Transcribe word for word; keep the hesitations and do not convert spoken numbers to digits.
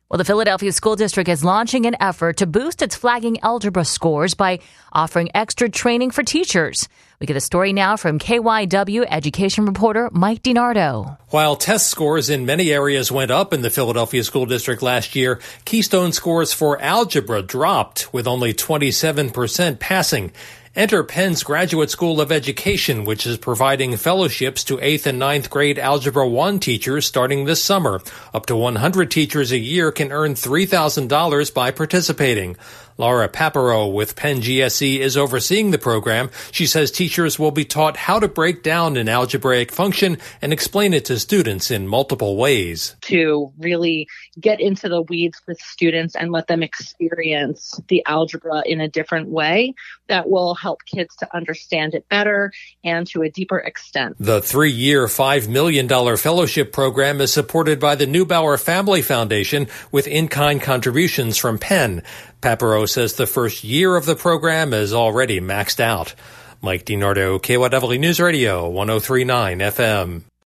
Well, the Philadelphia School District is launching an effort to boost its flagging algebra scores by offering extra training for teachers. We get a story now from K Y W education reporter Mike DiNardo. While test scores in many areas went up in the Philadelphia School District last year, Keystone scores for algebra dropped, with only twenty-seven percent passing. Enter Penn's Graduate School of Education, which is providing fellowships to eighth and ninth grade Algebra one teachers starting this summer. Up to one hundred teachers a year can earn three thousand dollars by participating. Laura Papero with Penn G S E is overseeing the program. She says teachers will be taught how to break down an algebraic function and explain it to students in multiple ways. To really get into the weeds with students and let them experience the algebra in a different way that will help kids to understand it better and to a deeper extent. The three-year, five million dollars fellowship program is supported by the Neubauer Family Foundation with in-kind contributions from Penn. Papero says the first year of the program is already maxed out. Mike DiNardo, K Y W News Radio, one oh three point nine F M.